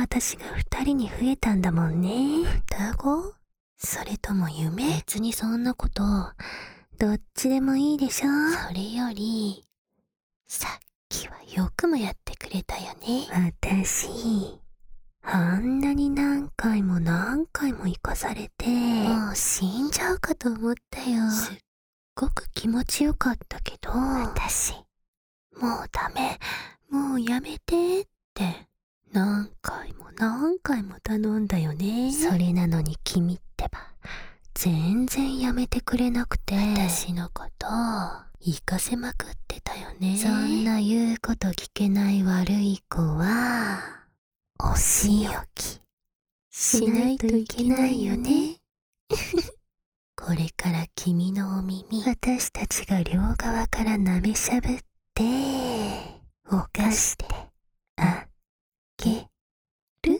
私が2人に増えたんだもんね。双子？それとも夢？別にそんなことどっちでもいいでしょ。それよりさっきはよくもやってくれたよね。私あんなに何回も何回も生かされてもう死んじゃうかと思ったよ。すっごく気持ちよかったけど、私もうダメ、もうやめてって何回も何回も頼んだよね。それなのに君ってば全然やめてくれなくて、私のこと生かせまくってたよね。そんな言うこと聞けない悪い子はお仕置きしないといけないよね。これから君のお耳、私たちが両側から舐めしゃぶって犯してあげる。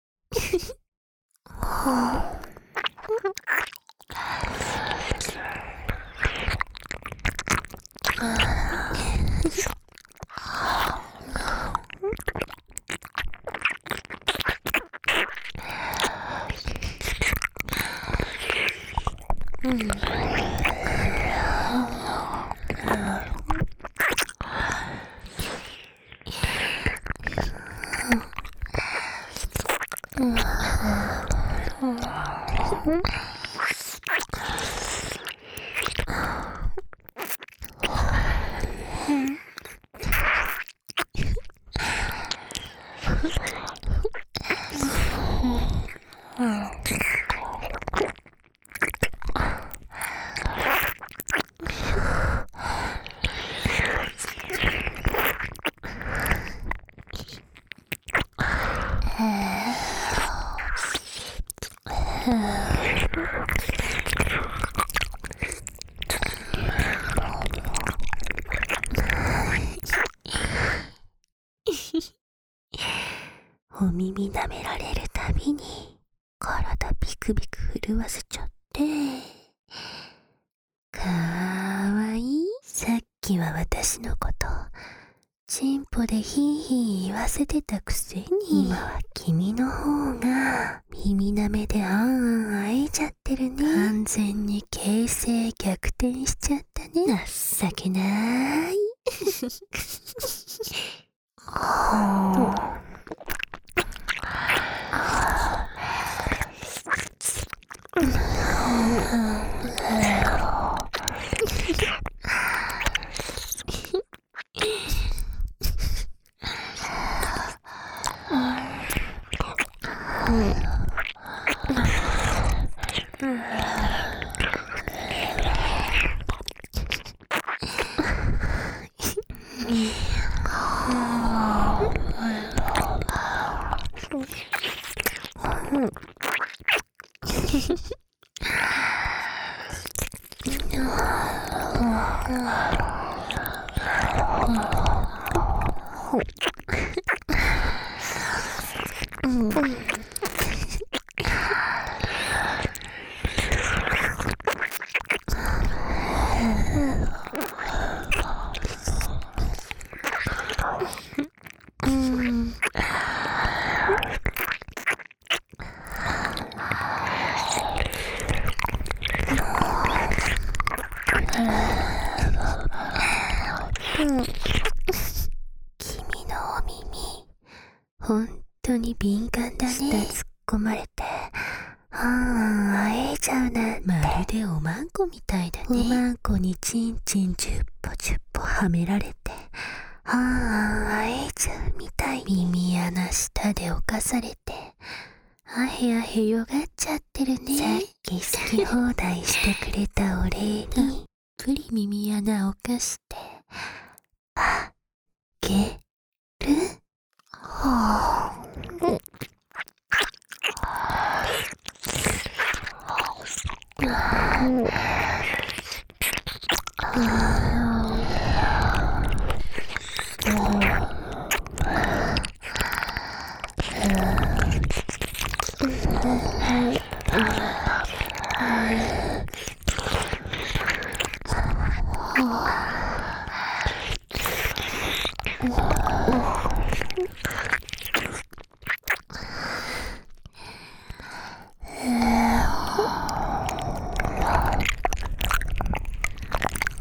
お耳舐められるたびに体ビクビク震わせちゃって、かわいい。さっきは私のことチンポでヒーヒー言わせてたくせに、今は君の方が耳舐めであんあんあえちゃってるね。完全に形勢逆転しちゃったね。情けない。君のお耳本当に敏感だね。舌突っ込まれてあんあえちゃうなんて、まるでおまんこみたいだね。おまんこにチンチン10歩10歩はめられてあんあえちゃうみたい。耳穴下で犯されてあへあへよがっちゃってるね。さっき好き放題してくれたお礼にプリ耳穴をかしてあげる。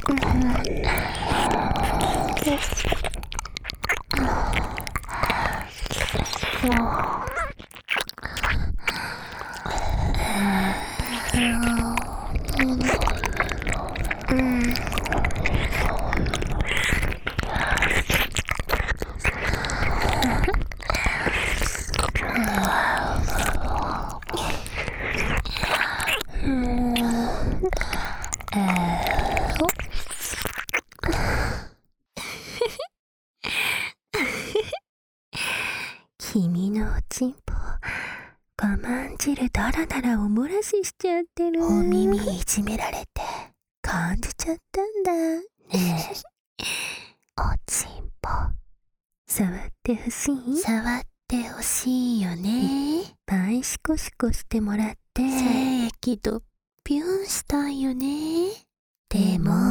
君のおちんぽ我慢汁ダラダラおもらししちゃってる。お耳いじめられて感じちゃったんだね。えおちんぽ触ってほしい？触ってほしいよね。いっぱいシコシコしてもらって精液ドピュンしたいよね。でも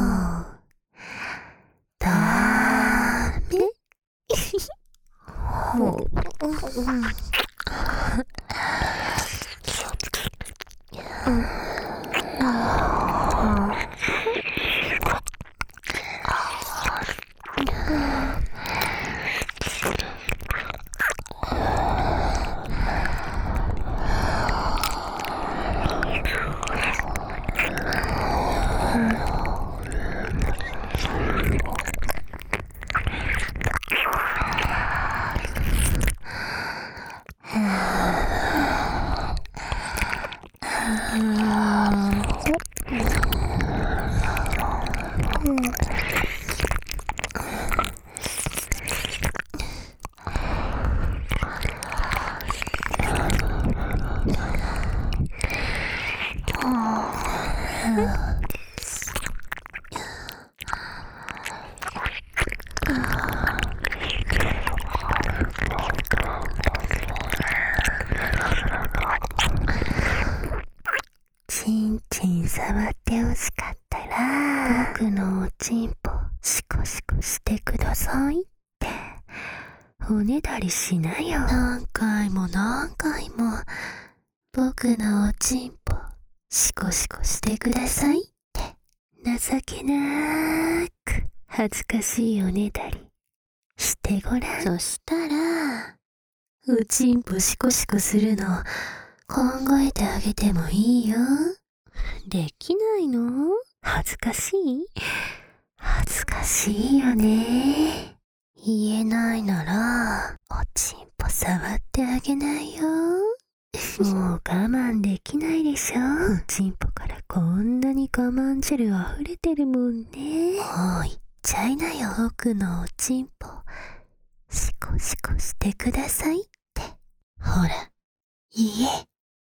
ダメ。ちんちん触ってほしかったら僕のおちんぽシコシコしてくださいっておねだりしなよ。何回も何回も僕のおちんぽシコシコしてくださいって情けなーく恥ずかしいおねだりしてごらん。そしたらおちんぽシコシコするの考えてあげてもいいよ。できないの？恥ずかしい？恥ずかしいよね。言えないならおちんぽ触ってあげないよ。もう我慢できないでしょ。おちんぽからこんなに我慢汁溢れてるもんね。もう言っちゃいなよ。僕のおちんぽシコシコしてくださいって。ほら言え。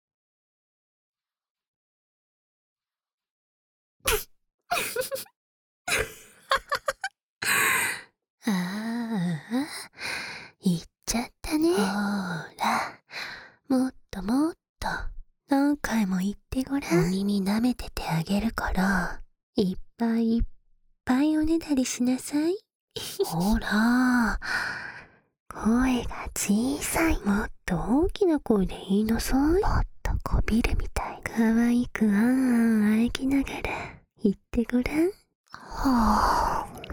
ああ、言っちゃったね。ほら、もっともっと何回も言ってごらん。お耳舐めててあげるから、いっぱいいっぱいおねだりしなさい。ほら、声が小さい。もっと大きな声で言いなさい。もっとこびるみたい。可愛くあんあんあえぎながら言ってごらん。はぁ。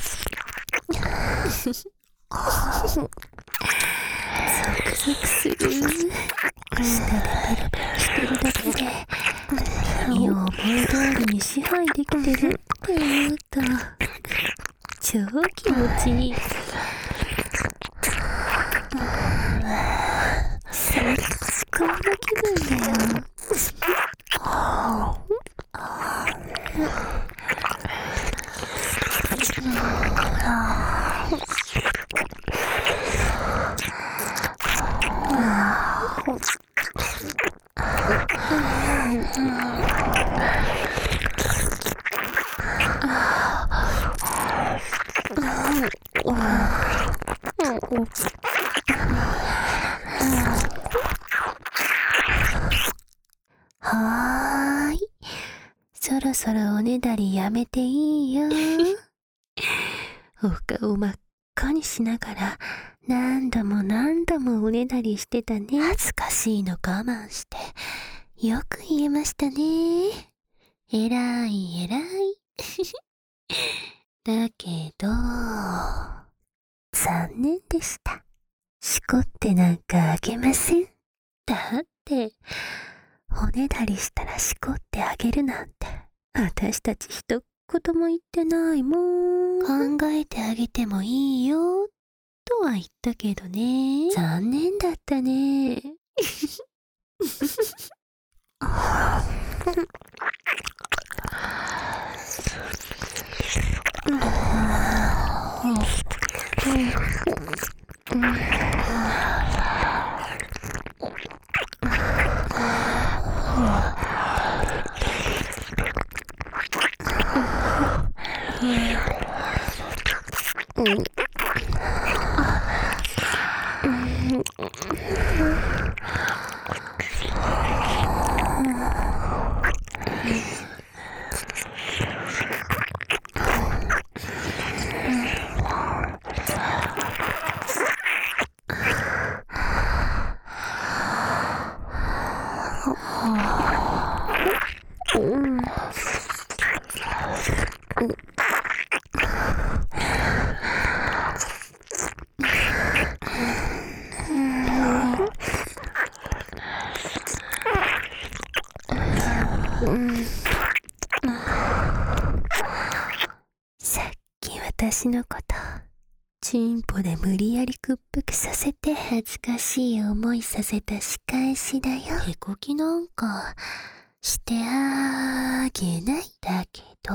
ゾクゾクする。 はーい。そろそろおねだりやめていいよ。お顔真っ赤にしながら何度も何度もおねだりしてたね。恥ずかしいの我慢してよく言えましたね。えらいえらい。だけど残念でした。しこってなんかあげません。だっておねだりしたらしこってあげるなんて私たち一言も言ってないもん。考えてあげてもいいよとは言ったけどね。残念だったね。さっき私のことチンポで無理やり屈服させて恥ずかしい思いさせた仕返しだよ。手こきなんかしてあげない。だけど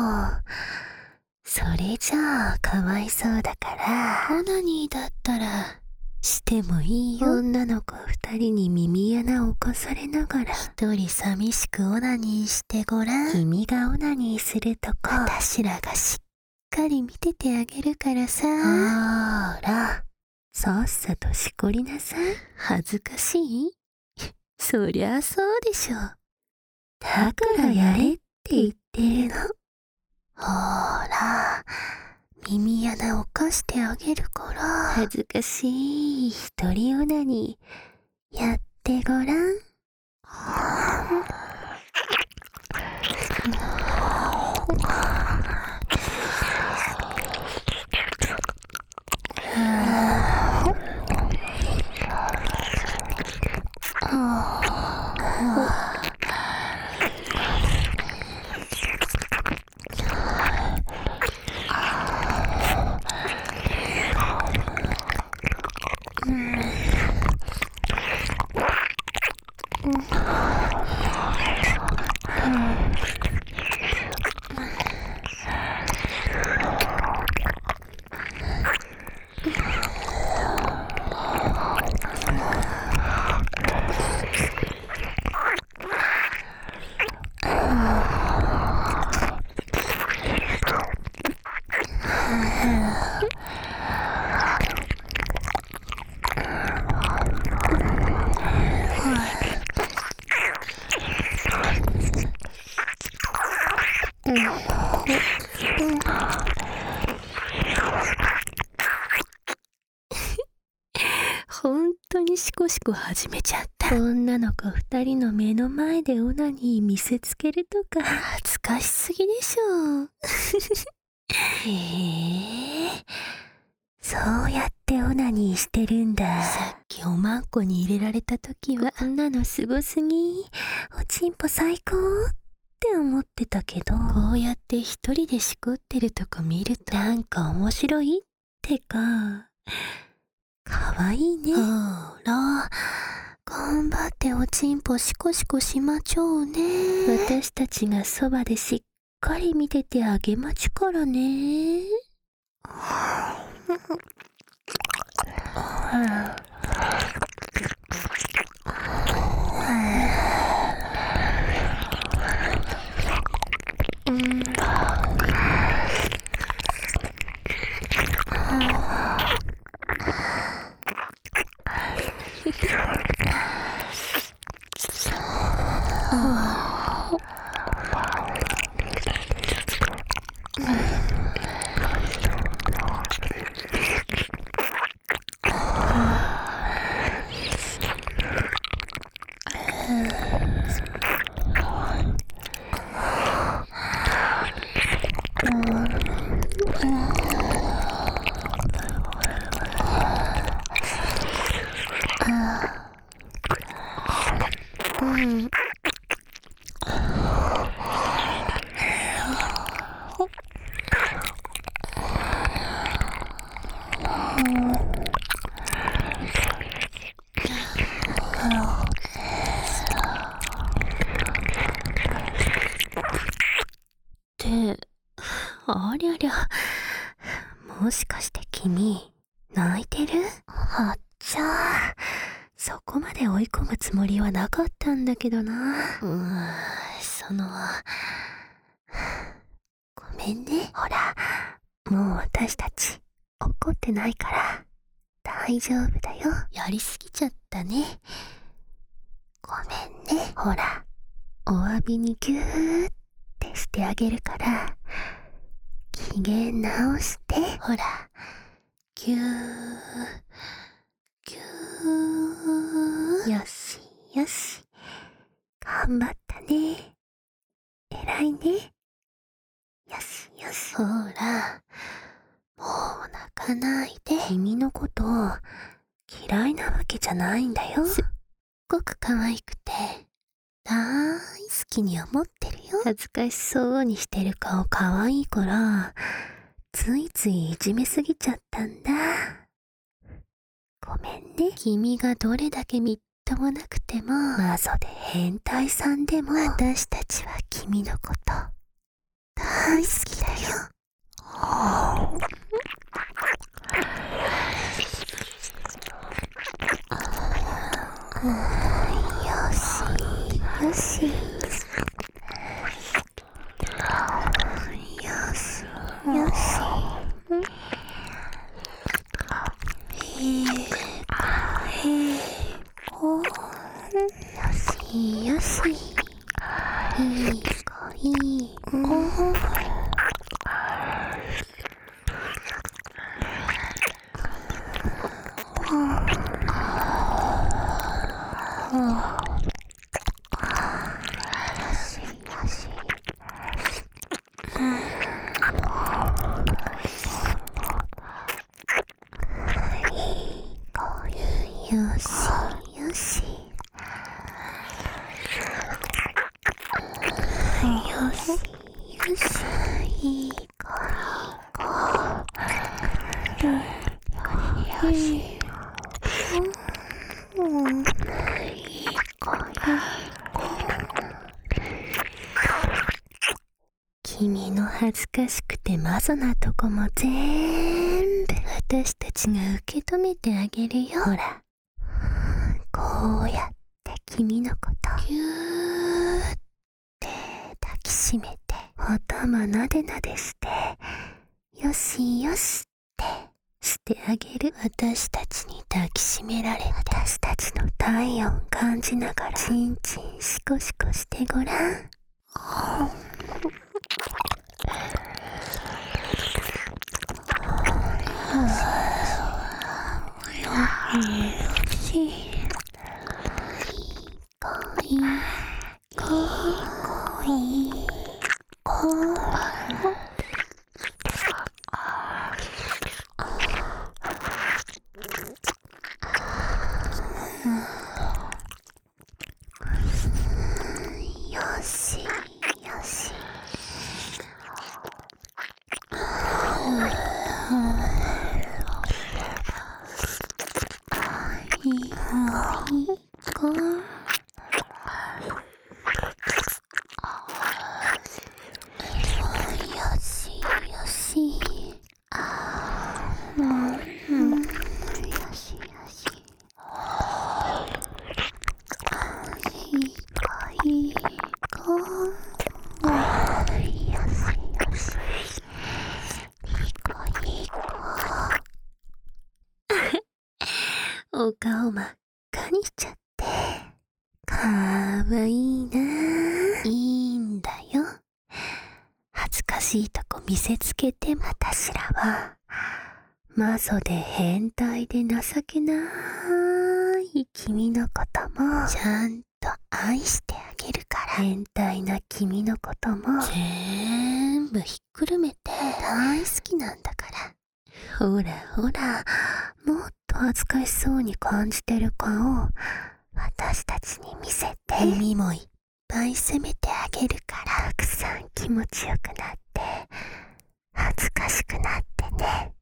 それじゃあかわいそうだからオナニーだったらしてもいいよ。女の子二人に耳穴を起こされながら一人寂しくオナニーしてごらん。君がオナニーするとこ私らがしっかり見ててあげるからさ。あら、さっさとしこりなさい。恥ずかしい？そりゃそうでしょ。だからやれって言ってるの。ほら、耳穴をかしてあげるから。恥ずかしい一人オナニーやってごらん。本当にシコシコ始めちゃった。女の子二人の目の前でオナニー見せつけるとか恥ずかしすぎでしょ。へえ、そうやってオナニーしてるんだ。さっきおまんこに入れられた時はこんなのすごすぎ、おちんぽ最高って思ってたけど、こうやって一人でしこってるとこ見るとなんか面白いってか、かわいいね。ほら、頑張っておちんぽシコシコしまちょうね。私たちがそばでしっかり見ててあげまちゅからね。 ありゃりゃ、もしかして君、泣いてる？はっちゃ、そこまで追い込むつもりはなかったんだけどな。ごめんね。ほら、もう私たち、怒ってないから、大丈夫だよ。やりすぎちゃったね。ごめんね。ほら、お詫びにぎゅーってしてあげるから、機嫌直して。ほら、ぎゅー、ぎゅー。よし、よし。頑張ったね。偉いね。よし、よし。ほら、もう泣かないで。君のこと嫌いなわけじゃないんだよ。すっごく可愛くて、大好きに思ってるよ。恥ずかしそうにしてる顔可愛いから、ついついいじめすぎちゃったんだ。ごめんね。君がどれだけみっともなくても、マゾで変態さんでも、私たちは君のこと大好きだよ。よし、よし。よし、よし。よし、よし。いい子、いい子。よし、よし。よし、よし。いい子、いい子。よし。いい子、いい子。君の恥ずかしくてマゾなとこも全部私たちが受け止めてあげるよ。ほら。こうやって君のことぎゅーって抱きしめて、頭なでなでして、よしよしってしてあげる。私たちに抱きしめられて、私たちの体温感じながら、チンチンシコシコしてごらん。よし。いい子、いい子。よし、よし。いい子、いい子。お顔真っ赤にしちゃって、かわいいな。 しいとこ見せつけて。私らはマゾで変態で情けない君のこともちゃんと愛してあげるから。変態な君のことも全部ひっくるめて大好きなんだから。ほらほら、もっと恥ずかしそうに感じてる顔私たちに見せて。君もいっぱい責めてあげるから。たくさん気持ちよくなって恥ずかしくなってね。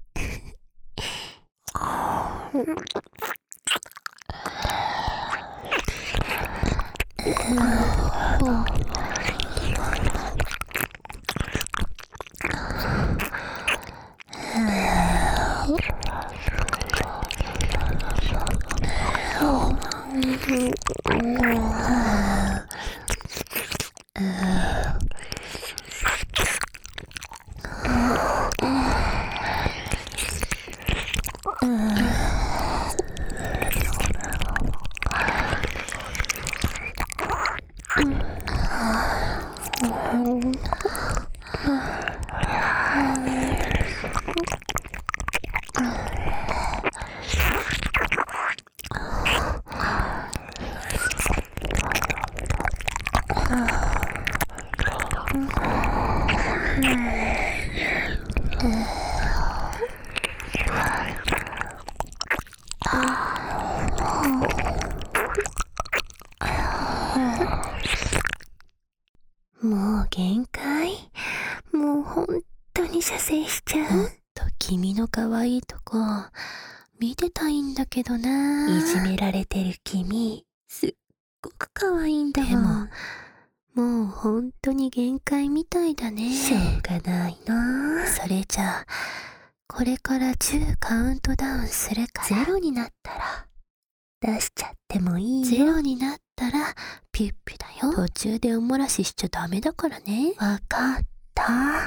もう限界。もう本当に射精しちゃう。もっと君の可愛いとこ見てたいんだけどな。いじめられてる君すっごく可愛いんだもん。もう本当に限界みたいだね。しょうがないな。それじゃあこれから10カウントダウンするから0になったら出しちゃってもいいよ。0になったらピュッピュだよ。途中でおもらししちゃダメだからね。わかった。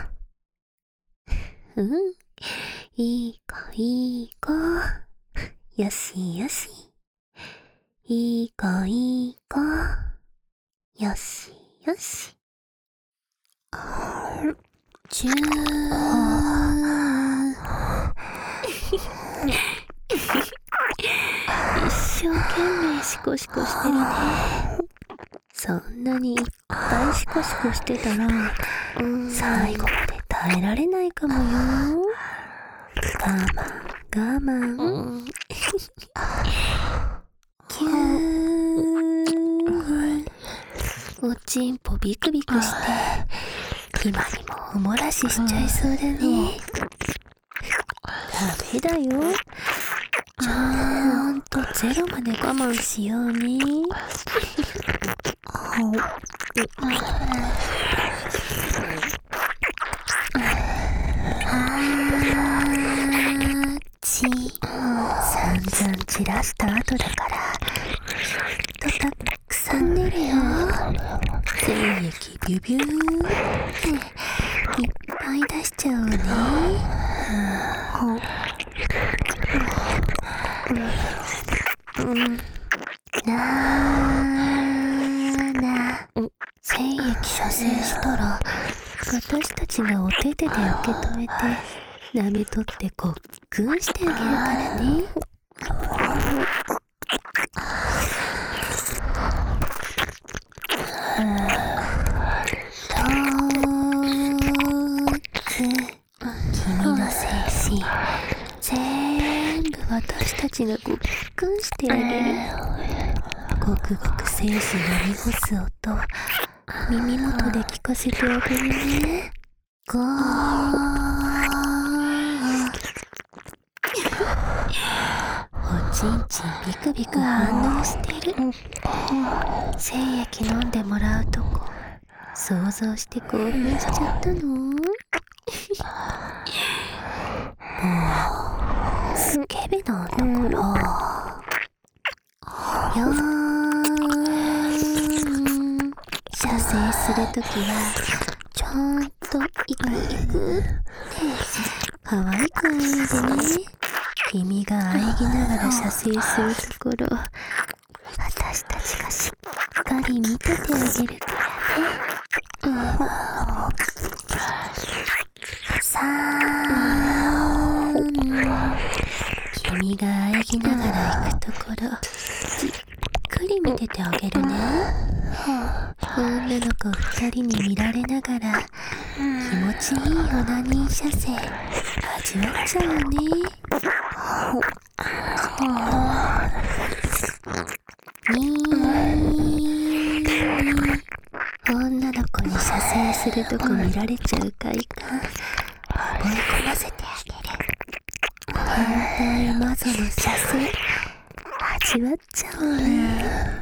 うん、いい子いい子。よしよし。いい子いい子。よしよし。一生懸命シコシコしてるね。そんなにいっぱいシコシコしてたら最後まで耐えられないかもよ。我慢我慢。キュー。おちんぽビクビクして今にもおもらししちゃいそうだね。ダメだよ。ちゃんと0まで我慢しようね。散々散らした後だからたくさん出るよ。精液ビュビューっていっぱい出しちゃおうね。精液射精したら私たちがお手手で受け止めて舐めとってこっくんしてあげるからね。君の精子全部私たちがごっくんしてあげる。ごくごく精子飲み干す音耳元で聞かせてあげるね。ゴー。おちんちんビクビク反応してる。精液飲んでもらうとこ想像して興奮しちゃったの。もうスケベなところよー。射精するときはちゃんとイクイクって可愛く演じでね。君が喘ぎながら射精するところ私たちがしっかり見ててあげるからね。 見ててあげるね。女の子2人に見られながら気持ちいいオナニー射精味わっちゃうね。女の子に射精するとこ見られちゃう快感覚え込ませてあげる。変態マゾの射精味わっちゃうね。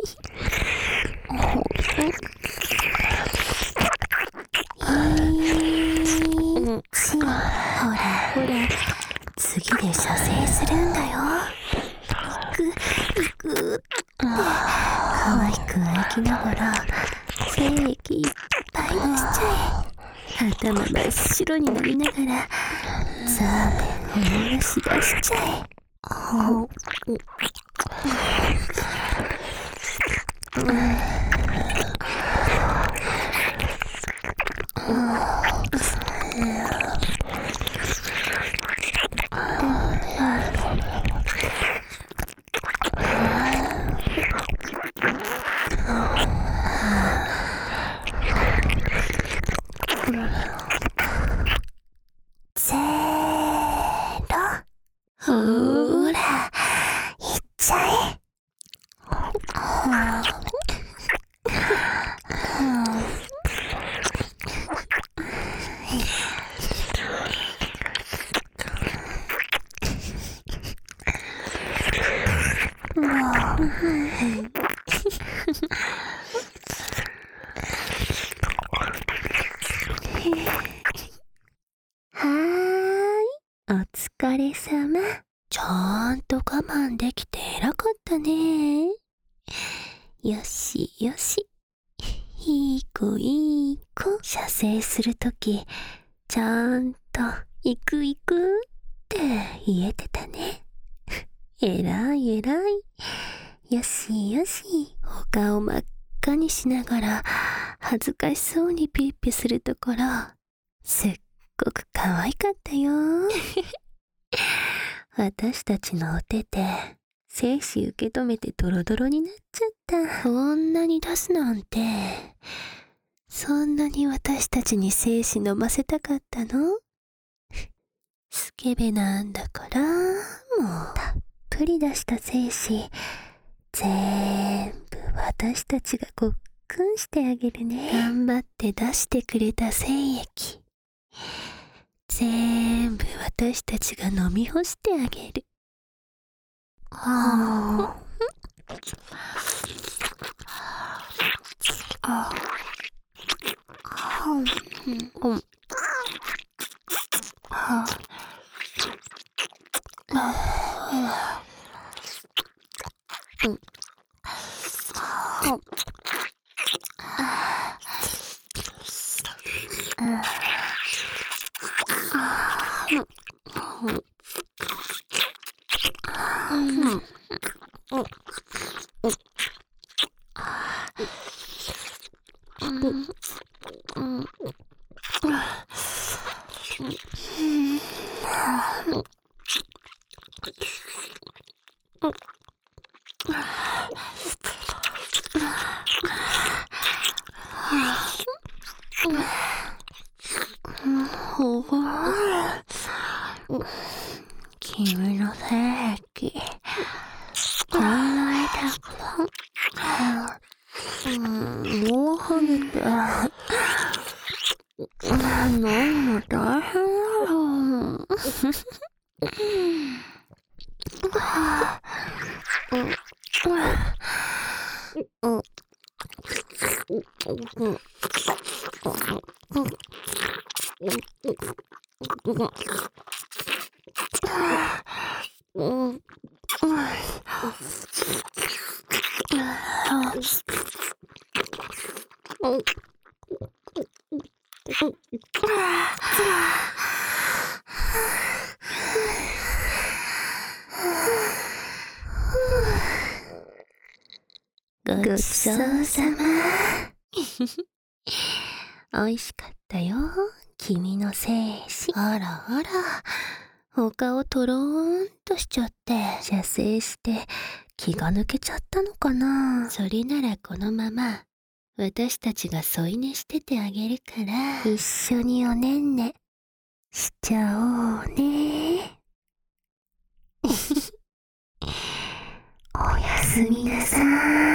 ほらほら、次で射精するんだよ。いくって可愛くあきながら精液いっぱい出しちゃえ。頭真っ白になりながらザーメンを漏らし出しちゃえ。せーの、ほーら、いっちゃえ。はーい、お疲れ様。ちゃんと我慢できて偉かったね。よしよし。いい子いい子。射精するとき、ちゃんと行く行くって言えてたね。偉い偉い。よしよし。お顔真っ赤にしながら恥ずかしそうにピッピするところ、すっごく可愛かったよ。私たちのお手で精子受け止めてドロドロになっちゃった。そんなに出すなんて。そんなに私たちに精子飲ませたかったの？スケベなんだから、もうたっぷり出した精子全部私たちがごっくんしてあげるね。頑張って出してくれた精液全部私たちが飲み干してあげる。はあ。君の精液こんなにたくさんもうはげて飲むの大変だろう。ごちそうさま。おいしかったよ、君の精子。あらあら、お顔とろーんとしちゃって、射精して気が抜けちゃったのかな。それならこのまま私たちが添い寝しててあげるから、一緒におねんねしちゃおうね。おやすみなさーい。